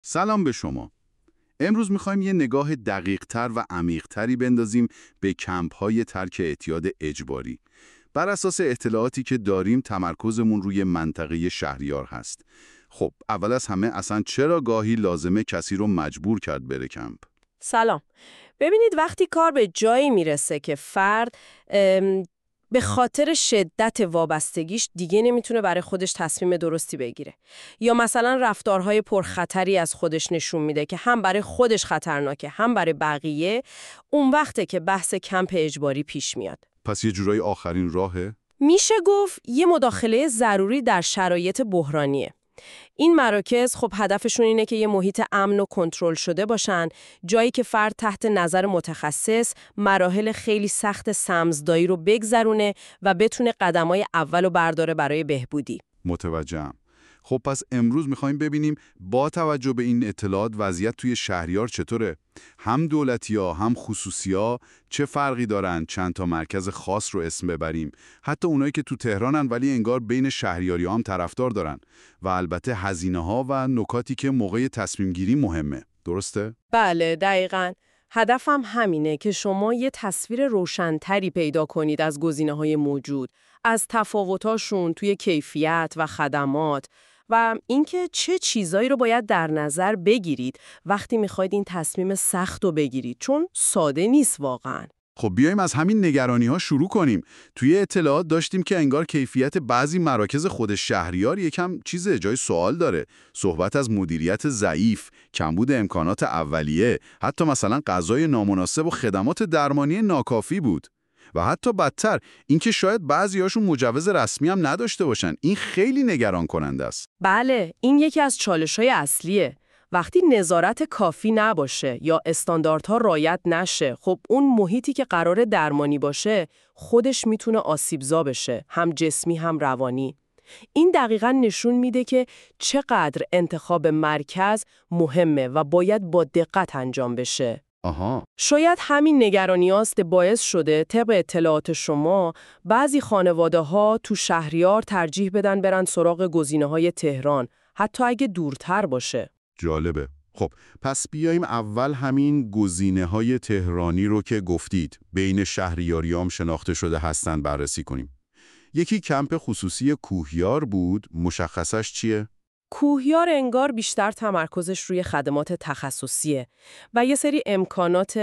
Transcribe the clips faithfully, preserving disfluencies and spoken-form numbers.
سلام به شما. امروز میخوایم یه نگاه دقیق‌تر و عمیق‌تری بندازیم به کمپ‌های ترک اعتیاد اجباری. بر اساس اطلاعاتی که داریم تمرکزمون روی منطقه شهریار هست. خب، اول از همه اصلا چرا گاهی لازمه کسی رو مجبور کرد بره کمپ؟ سلام. ببینید وقتی کار به جایی میرسه که فرد ام، به خاطر شدت وابستگیش دیگه نمیتونه برای خودش تصمیم درستی بگیره یا مثلا رفتارهای پرخطری از خودش نشون میده که هم برای خودش خطرناکه هم برای بقیه، اون وقته که بحث کمپ اجباری پیش میاد. پس یه جورایی آخرین راهه؟ میشه گفت یه مداخله ضروری در شرایط بحرانیه. این مراکز خب هدفشون اینه که یه محیط امن و کنترل شده باشن، جایی که فرد تحت نظر متخصص مراحل خیلی سخت سمزدایی رو بگذرونه و بتونه قدمای اولو برداره برای بهبودی. متوجهم. خب پس امروز میخوایم ببینیم با توجه به این اطلاعات وضعیت توی شهریار چطوره؟ هم دولتی‌ها هم خصوصی‌ها چه فرقی دارن؟ چند تا مرکز خاص رو اسم ببریم. حتی اونایی که تو تهرانن ولی انگار بین شهریاری‌ها هم طرفدار دارن. و البته هزینه‌ها و نکاتی که موقع تصمیم گیری مهمه. درسته؟ بله، دقیقاً. هدفم همینه که شما یه تصویر روشن‌تری پیدا کنید از گزینه‌های موجود، از تفاوتاشون توی کیفیت و خدمات و اینکه چه چیزایی رو باید در نظر بگیرید وقتی میخواید این تصمیم سخت رو بگیرید، چون ساده نیست واقعاً. خب بیایم از همین نگرانی‌ها شروع کنیم. توی اطلاعات داشتیم که انگار کیفیت بعضی مراکز خود شهریار یکم چیز جای سوال داره. صحبت از مدیریت ضعیف، کمبود امکانات اولیه، حتی مثلا غذای نامناسب و خدمات درمانی ناکافی بود. و حتی بدتر اینکه شاید بعضی‌هاشون مجوز رسمی هم نداشته باشن. این خیلی نگران کننده است. بله، این یکی از چالش‌های اصلیه. وقتی نظارت کافی نباشه یا استانداردها رعایت نشه، خب اون محیطی که قرار درمانی باشه خودش میتونه آسیبزا بشه، هم جسمی هم روانی. این دقیقاً نشون میده که چقدر انتخاب مرکز مهمه و باید با دقت انجام بشه. آها. شاید همین نگرانیاست باعث شده طبق اطلاعات شما بعضی خانواده‌ها تو شهریار ترجیح بدن برن سراغ گزینه‌های تهران، حتی اگه دورتر باشه. جالبه. خب پس بیایم اول همین گزینه‌های تهرانی رو که گفتید بین شهریاریام شناخته شده هستن بررسی کنیم. یکی کمپ خصوصی کوهیار بود، مشخصش چیه؟ کوهیار انگار بیشتر تمرکزش روی خدمات تخصصیه و یه سری امکانات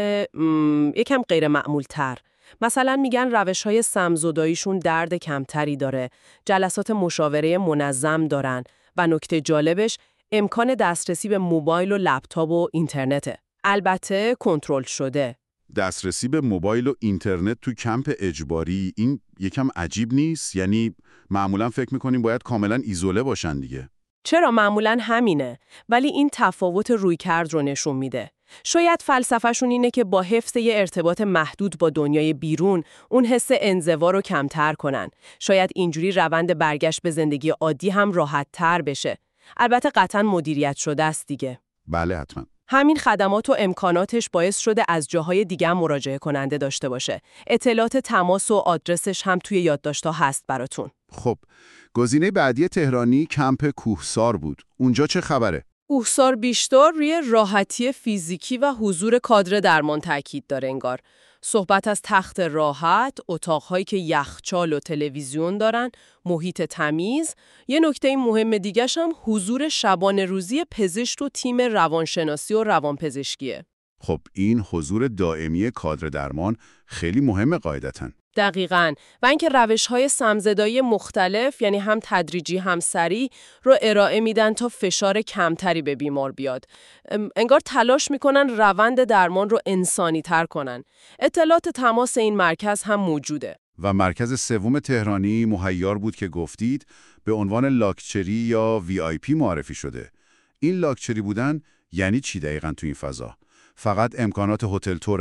م، یکم غیر معمول تر. مثلا میگن روش‌های سمزداییشون درد کمتری داره، جلسات مشاوره منظم دارن و نکته جالبش امکان دسترسی به موبایل و لپتاپ و اینترنته. البته کنترل شده. دسترسی به موبایل و اینترنت تو کمپ اجباری این یکم عجیب نیست؟ یعنی معمولا فکر می‌کنیم باید کاملا ایزوله باشن دیگه. چرا معمولاً همینه، ولی این تفاوت رویکرد رو نشون میده. شاید فلسفه‌شون اینه که با حفظ یه ارتباط محدود با دنیای بیرون، اون حس انزوا رو کمتر کنن. شاید اینجوری روند برگشت به زندگی عادی هم راحت‌تر بشه. البته قطعاً مدیریت شده است دیگه. بله حتما. همین خدمات و امکاناتش باعث شده از جاهای دیگه هم مراجعه کننده داشته باشه. اطلاعات تماس و آدرسش هم توی یادداشت‌ها هست براتون. خب گزینه بعدی تهرانی کمپ کوهسار بود. اونجا چه خبره؟ کوهسار بیشتر روی راحتی فیزیکی و حضور کادر درمان تاکید داره انگار. صحبت از تخت راحت، اتاق‌هایی که یخچال و تلویزیون دارن، محیط تمیز. یه نکته مهم دیگه‌ش هم حضور شبانه روزی پزشک و تیم روانشناسی و روانپزشکیه. خب این حضور دائمی کادر درمان خیلی مهمه قاعدتاً. دقیقاً. و اینکه روش‌های سمزدایی مختلف، یعنی هم تدریجی هم سریع، رو ارائه میدن تا فشار کمتری به بیمار بیاد. انگار تلاش میکنن روند درمان رو انسانی تر کنن. اطلاعات تماس این مرکز هم موجوده. و مرکز سوم تهرانی مهیار بود که گفتید به عنوان لاکچری یا وی آی پی معرفی شده. این لاکچری بودن یعنی چی دقیقاً تو این فضا؟ فقط امکانات هتل توره؟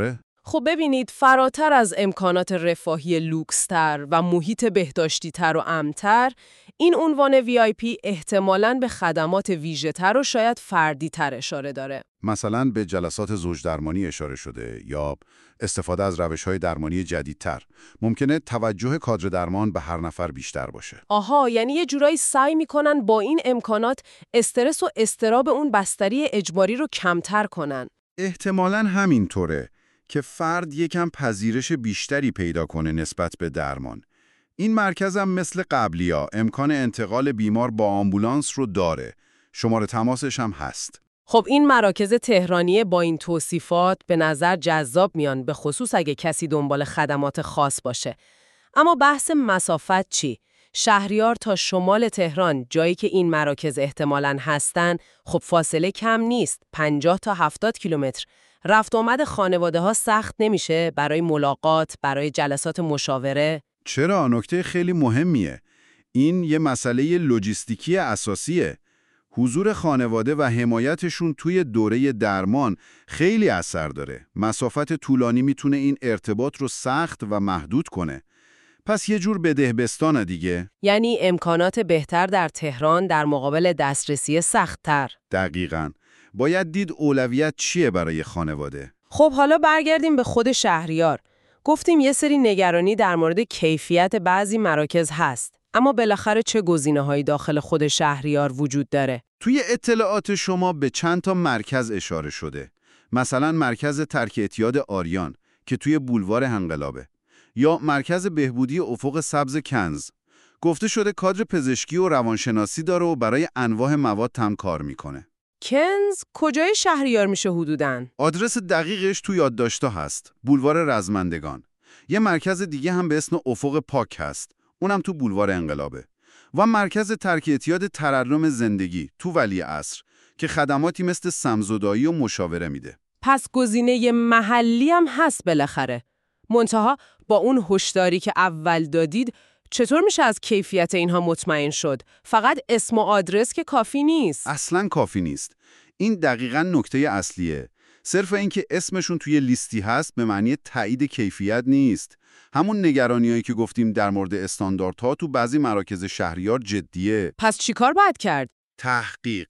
خب ببینید، فراتر از امکانات رفاهی لوکستر و محیط بهداشتی‌تر و امن‌تر، این عنوان وی آی پی احتمالاً به خدمات ویژه‌تر و شاید فردی‌تر اشاره داره. مثلا به جلسات زوج درمانی اشاره شده یا استفاده از روش‌های درمانی جدیدتر. ممکنه توجه کادر درمان به هر نفر بیشتر باشه. آها، یعنی یه جورایی سعی میکنن با این امکانات استرس و اضطراب اون بستری اجباری رو کمتر کنن. احتمالاً همینطوره که فرد یکم پذیرش بیشتری پیدا کنه نسبت به درمان. این مرکز هم مثل قبلی‌ها امکان انتقال بیمار با آمبولانس رو داره. شماره تماسش هم هست. خب این مراکز تهرانی با این توصیفات به نظر جذاب میان، به خصوص اگه کسی دنبال خدمات خاص باشه. اما بحث مسافت چی؟ شهریار تا شمال تهران، جایی که این مراکز احتمالاً هستن، خب فاصله کم نیست، پنجاه تا هفتاد کیلومتر. رفت آمد خانواده ها سخت نمیشه برای ملاقات، برای جلسات مشاوره؟ چرا؟ نکته خیلی مهمیه. این یه مسئله لوجستیکی اساسیه. حضور خانواده و حمایتشون توی دوره درمان خیلی اثر داره. مسافت طولانی میتونه این ارتباط رو سخت و محدود کنه. پس یه جور بدهبستانه دیگه. یعنی امکانات بهتر در تهران در مقابل دسترسی سخت‌تر. دقیقاً. باید دید اولویت چیه برای خانواده. خب حالا برگردیم به خود شهریار. گفتیم یه سری نگرانی در مورد کیفیت بعضی مراکز هست. اما بالاخره چه گزینه‌هایی داخل خود شهریار وجود داره؟ توی اطلاعات شما به چند تا مرکز اشاره شده. مثلا مرکز ترک اعتیاد آریان که توی بولوار انقلابه، یا مرکز بهبودی افق سبز کنز. گفته شده کادر پزشکی و روانشناسی داره و برای انواع مواد هم کار میکنه. کنز کجای شهریار میشه حدوداً؟ آدرس دقیقش توی یادداشت‌ها هست. بولوار رزمندگان. یه مرکز دیگه هم به اسم افق پاک هست. اونم تو بولوار انقلابه. و مرکز ترک اعتیاد ترنم زندگی تو ولیعصر که خدماتی مثل سمزدایی و مشاوره میده. پس گزینه محلی هم هست بالاخره. منتها با اون هشداری که اول دادید، چطور میشه از کیفیت اینها مطمئن شد؟ فقط اسم و آدرس که کافی نیست. اصلاً کافی نیست. این دقیقاً نکته اصلیه. صرف اینکه اسمشون توی لیستی هست به معنی تایید کیفیت نیست. همون نگرانیایی که گفتیم در مورد استانداردها تو بعضی مراکز شهریار جدیه. پس چیکار باید کرد؟ تحقیق.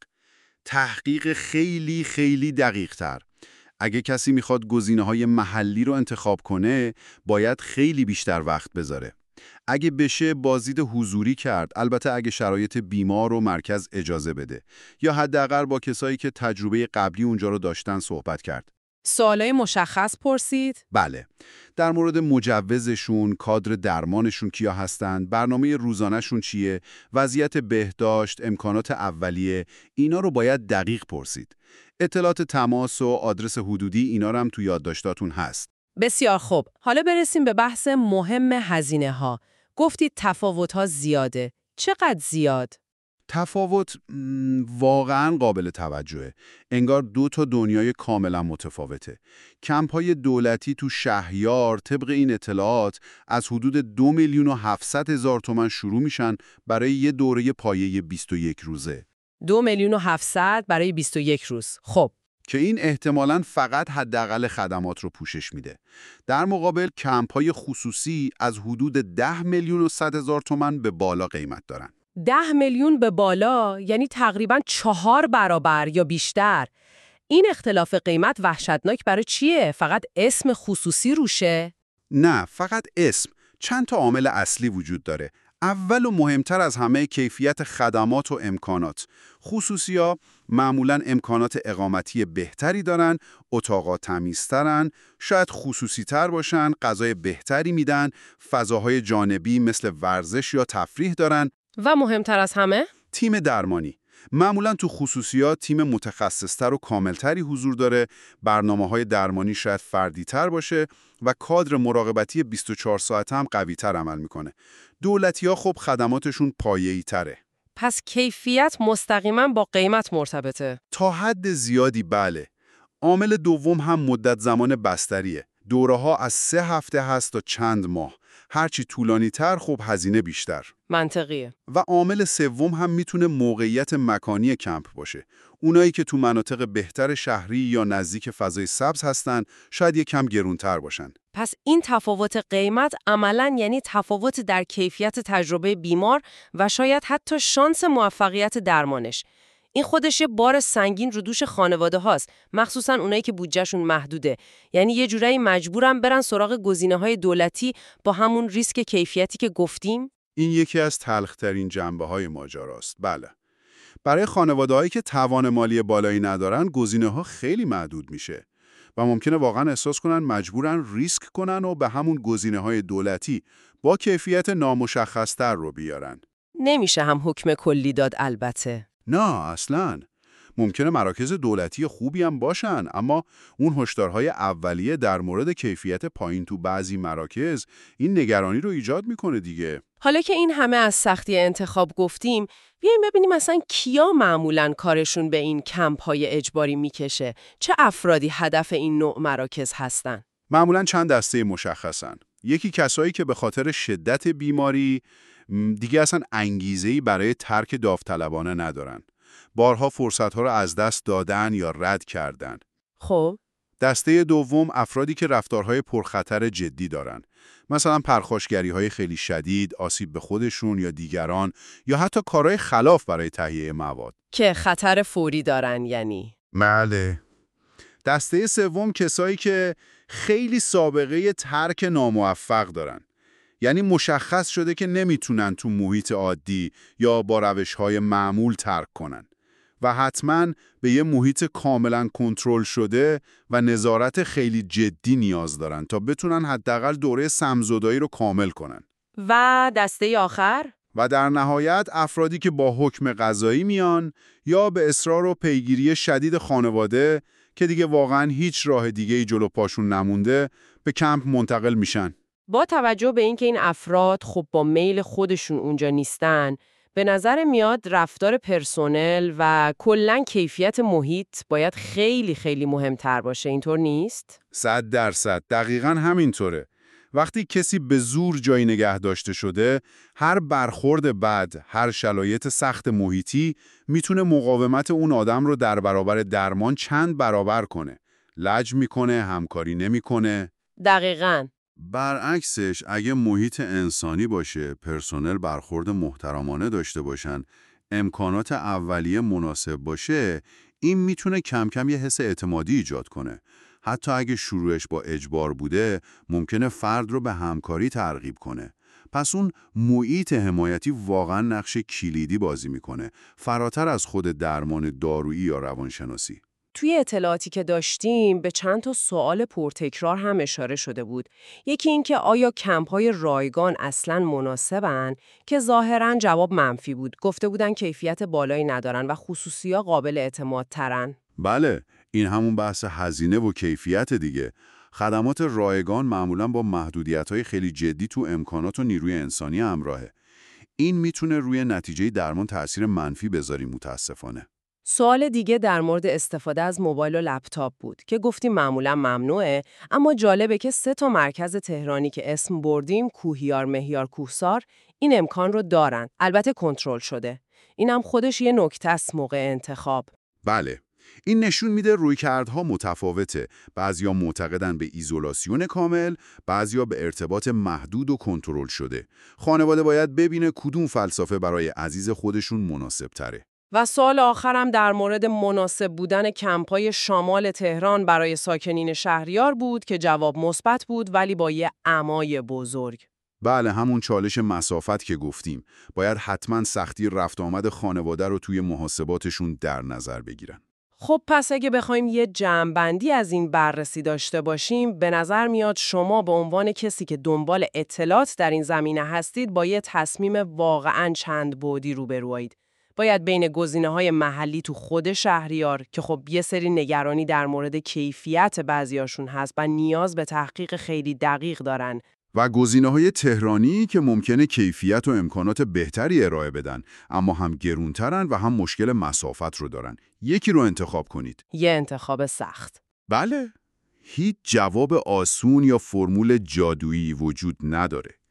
تحقیق خیلی خیلی دقیق تر. اگه کسی میخواد گزینه‌های محلی رو انتخاب کنه، باید خیلی بیشتر وقت بذاره. اگه بشه بازدید حضوری کرد، البته اگه شرایط بیمار و مرکز اجازه بده، یا حداقل با کسایی که تجربه قبلی اونجا رو داشتن صحبت کرد. سوالای مشخص پرسید؟ بله. در مورد مجوزشون، کادر درمانشون کیا هستن، برنامه روزانه‌شون چیه، وضعیت بهداشت، امکانات اولیه، اینا رو باید دقیق پرسید. اطلاعات تماس و آدرس حدودی اینا رو هم تو یادداشتاتون هست. بسیار خوب. حالا برسیم به بحث مهم هزینه ها. گفتید تفاوت ها زیاده. چقدر زیاد؟ تفاوت م، واقعاً قابل توجهه. انگار دو تا دنیای کاملا متفاوته. کمپ‌های دولتی تو شهریار طبق این اطلاعات از حدود دو میلیون و هفتصد هزار تومان شروع میشن برای یه دوره پایه بیست و یک روزه. دو میلیون و هفتصد برای بیست و یک روز. خب. که این احتمالاً فقط حداقل خدمات رو پوشش میده. در مقابل کمپ‌های خصوصی از حدود ده میلیون و صد هزار تومان به بالا قیمت دارن. ده میلیون به بالا یعنی تقریباً چهار برابر یا بیشتر. این اختلاف قیمت وحشتناک برای چیه؟ فقط اسم خصوصی روشه؟ نه، فقط اسم. چند تا عامل اصلی وجود داره. اول و مهمتر از همه کیفیت خدمات و امکانات. خصوصی‌ها معمولاً امکانات اقامتی بهتری دارن، اتاقا تمیزترن، شاید خصوصی‌تر باشن، غذای بهتری میدن، فضاهای جانبی مثل ورزش یا تفریح دارن. و مهمتر از همه؟ تیم درمانی. معمولاً تو خصوصیات تیم متخصصتر و کاملتری حضور داره، برنامه‌های درمانی شاید فردی‌تر باشه و کادر مراقبتی بیست و چهار ساعته هم قوی‌تر عمل میکنه. دولتی‌ها خب خدماتشون پایه‌ای تره. پس کیفیت مستقیما با قیمت مرتبطه. تا حد زیادی بله. عامل دوم هم مدت زمان بستریه. دوره‌ها از سه هفته هست تا چند ماه. هرچی طولانی تر خب هزینه بیشتر. منطقیه. و عامل سوم هم میتونه موقعیت مکانی کمپ باشه. اونایی که تو مناطق بهتر شهری یا نزدیک فضای سبز هستن شاید یه کم گرونتر باشن. پس این تفاوت قیمت عملاً یعنی تفاوت در کیفیت تجربه بیمار و شاید حتی شانس موفقیت درمانش. این خودش یه بار سنگین رو دوش خانواده هاست، مخصوصاً اونایی که بودجهشون محدوده. یعنی یه جورایی مجبورن برن سراغ گزینه‌های دولتی با همون ریسک کیفیتی که گفتیم. این یکی از تلخ‌ترین جنبه‌های ماجراست. بله. برای خانواده‌هایی که توان مالی بالایی ندارن، گزینه‌ها خیلی محدود میشه و ممکنه واقعا احساس کنن مجبورن ریسک کنن و به همون گزینه‌های دولتی با کیفیت نامشخص‌تر رو بیارن. نمیشه هم حکم کلی داد البته. نه اصلاً. ممکنه مراکز دولتی خوبی هم باشن، اما اون هشدارهای اولیه در مورد کیفیت پایین تو بعضی مراکز این نگرانی رو ایجاد میکنه دیگه. حالا که این همه از سختی انتخاب گفتیم، بیایم ببینیم مثلا کیا معمولاً کارشون به این کمپ‌های اجباری میکشه؟ چه افرادی هدف این نوع مراکز هستن؟ معمولاً چند دسته مشخصن. یکی کسایی که به خاطر شدت بیماری دیگه اصلا انگیزه‌ای برای ترک داوطلبانه ندارن. بارها فرصت‌ها رو از دست دادن یا رد کردن. خب دسته دوم افرادی که رفتارهای پرخطر جدی دارن. مثلا پرخاشگری‌های خیلی شدید، آسیب به خودشون یا دیگران، یا حتی کارهای خلاف برای تهیه مواد. که خطر فوری دارن یعنی. بله. دسته سوم کسایی که خیلی سابقه ترک ناموفق دارن. یعنی مشخص شده که نمیتونن تو محیط عادی یا با روش‌های معمول ترک کنن و حتماً به یه محیط کاملاً کنترل شده و نظارت خیلی جدی نیاز دارن تا بتونن حداقل دوره سمزدایی رو کامل کنن. و دسته آخر؟ و در نهایت افرادی که با حکم قضایی میان یا به اصرار و پیگیری شدید خانواده که دیگه واقعاً هیچ راه دیگه‌ای جلو پاشون نمونده به کمپ منتقل میشن. با توجه به اینکه این افراد خب با میل خودشون اونجا نیستن، به نظر میاد رفتار پرسنل و کلاً کیفیت محیط باید خیلی خیلی مهمتر باشه، اینطور نیست؟ صد درصد دقیقاً همینطوره. وقتی کسی به زور جایی نگه داشته شده، هر برخورد بد، هر شرایط سخت محیطی میتونه مقاومت اون آدم رو در برابر درمان چند برابر کنه. لج میکنه، همکاری نمیکنه. دقیقاً. برعکسش اگه محیط انسانی باشه، پرسنل برخورد محترمانه داشته باشن، امکانات اولیه مناسب باشه، این میتونه کم کم یه حس اعتمادی ایجاد کنه. حتی اگه شروعش با اجبار بوده، ممکنه فرد رو به همکاری ترغیب کنه. پس اون محیط حمایتی واقعا نقش کلیدی بازی میکنه، فراتر از خود درمان دارویی یا روانشناسی. توی اطلاعاتی که داشتیم به چند تا سوال پرتکرار هم اشاره شده بود. یکی این که آیا کمپ‌های رایگان اصلاً مناسبن؟ که ظاهراً جواب منفی بود. گفته بودن کیفیت بالایی ندارن و خصوصی‌ها قابل اعتماد ترن. بله، این همون بحث هزینه و کیفیت دیگه. خدمات رایگان معمولاً با محدودیت‌های خیلی جدی تو امکانات و نیروی انسانی همراهه. این میتونه روی نتیجه درمان تأثیر منفی بذاری متاسفانه. سوال دیگه در مورد استفاده از موبایل و لپتاپ بود که گفتیم معمولا ممنوعه، اما جالبه که سه تا مرکز تهرانی که اسم بردیم، کوهیار، مهیار، کوهسار، این امکان رو دارن. البته کنترل شده. اینم خودش یه نکته است موقع انتخاب. بله. این نشون میده رویکردها متفاوته. بعضیا معتقدن به ایزولاسیون کامل، بعضیا به ارتباط محدود و کنترل شده. خانواده باید ببینه کدوم فلسفه برای عزیز خودشون مناسب تره. و سوال آخرم در مورد مناسب بودن کمپ‌های شمال تهران برای ساکنین شهریار بود که جواب مثبت بود ولی با یه عمای بزرگ. بله، همون چالش مسافت که گفتیم. باید حتما سختی رفت آمد خانواده رو توی محاسباتشون در نظر بگیرن. خب پس اگه بخوایم یه جمع‌بندی از این بررسی داشته باشیم، به نظر میاد شما به عنوان کسی که دنبال اطلاعات در این زمینه هستید با یه تصمیم واقعاً چند بعدی روبرویید. باید بین گزینه‌های محلی تو خود شهریار که خب یه سری نگرانی در مورد کیفیت بعضیاشون هست و نیاز به تحقیق خیلی دقیق دارن، و گزینه‌های تهرانی که ممکنه کیفیت و امکانات بهتری ارائه بدن، اما هم گرونترن و هم مشکل مسافت رو دارن. یکی رو انتخاب کنید. یه انتخاب سخت. بله، هیچ جواب آسون یا فرمول جادویی وجود نداره.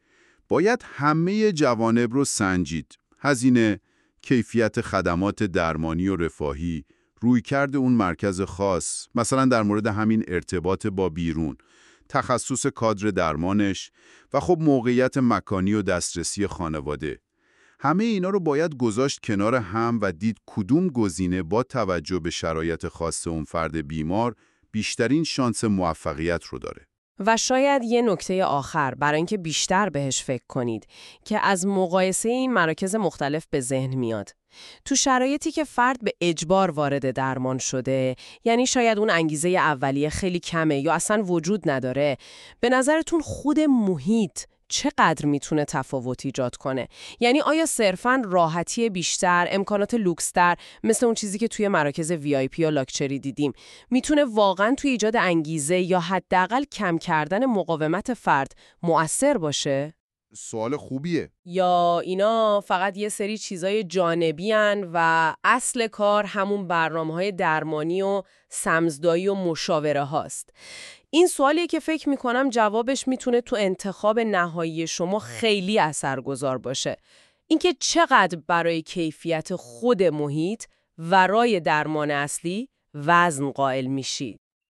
باید همه جوانب رو سنجید. هزینه، کیفیت خدمات درمانی و رفاهی، رویکرد اون مرکز خاص، مثلا در مورد همین ارتباط با بیرون، تخصص کادر درمانش و خب موقعیت مکانی و دسترسی خانواده. همه اینا رو باید گذاشت کنار هم و دید کدوم گزینه با توجه به شرایط خاص اون فرد بیمار بیشترین شانس موفقیت رو داره. و شاید یه نکته آخر برای اینکه بیشتر بهش فکر کنید که از مقایسه این مراکز مختلف به ذهن میاد. تو شرایطی که فرد به اجبار وارد درمان شده، یعنی شاید اون انگیزه اولیه خیلی کمه یا اصلا وجود نداره، به نظرتون خود محیط چقدر میتونه تفاوت ایجاد کنه؟ یعنی آیا صرفاً راحتی بیشتر، امکانات لوکس‌تر، مثل اون چیزی که توی مراکز وی آی پی یا لاکچری دیدیم، میتونه واقعاً توی ایجاد انگیزه یا حداقل کم کردن مقاومت فرد مؤثر باشه؟ سوال خوبیه. یا اینا فقط یه سری چیزای جانبی هن و اصل کار همون برنامه‌های درمانی و سمزدایی و مشاوره هاست؟ این سوالیه که فکر میکنم جوابش میتونه تو انتخاب نهایی شما خیلی اثرگذار باشه. اینکه چقدر برای کیفیت خود محیط ورای درمان اصلی وزن قائل میشید.